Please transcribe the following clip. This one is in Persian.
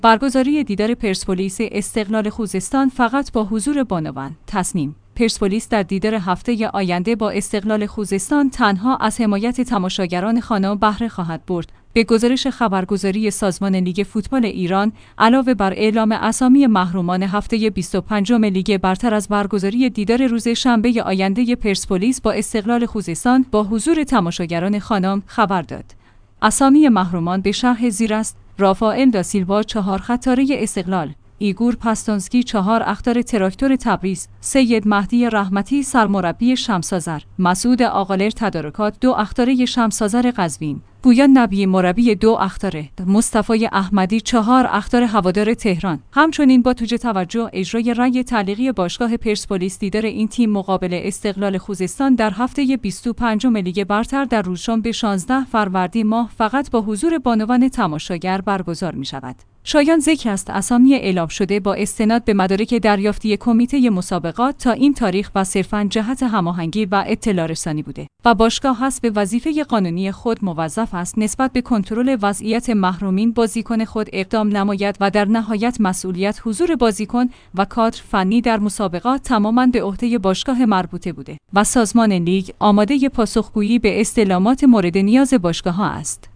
برگزاری دیدار پرسپولیس استقلال خوزستان فقط با حضور بانوان. تصمیم پرسپولیس در دیدار هفته آینده با استقلال خوزستان تنها از حمایت تماشاگران خانم بهره خواهد برد. به گزارش خبرگزاری سازمان لیگ فوتبال ایران، علاوه بر اعلام اسامی محرومان هفته 25 لیگ برتر از برگزاری دیدار روز شنبه آینده پرسپولیس با استقلال خوزستان با حضور تماشاگران خانم خبر داد. اسامی محرومان به شرح زیر است: رافائل دا سیلوا 4 خطاره استقلال، ایگور پاستونسکی 4 اخطار تراکتور تبریز، سید مهدی رحمتی سرمربی شمس‌آذر، مسعود آقالر تدارکات 2 اخطاره شمس‌آذر قزوین، پویان نبی مربی 2 اخطاره، مصطفی احمدی 4 اخطار هوادار تهران. همچنین با توجه توجه اجرای رأی تعلیقی باشگاه پرسپولیس دیدار این تیم مقابل استقلال خوزستان در هفته 25 لیگ برتر در روزشنبه 16 فروردین ماه فقط با حضور بانوان تماشاگر برگزار می شود. شایان ذکر است اسامی اعلام شده با استناد به مدارک دریافتی کمیته مسابقات تا این تاریخ و صرفاً جهت هماهنگی و اطلاع رسانی بوده و باشگاه حسب وظیفه قانونی خود موظف است نسبت به کنترل وضعیت محرومین بازیکن خود اقدام نماید و در نهایت مسئولیت حضور بازیکن و کادر فنی در مسابقات تماماً به عهده باشگاه مربوطه بوده و سازمان لیگ آماده پاسخگویی به استعلامات مورد نیاز باشگاه‌ها است.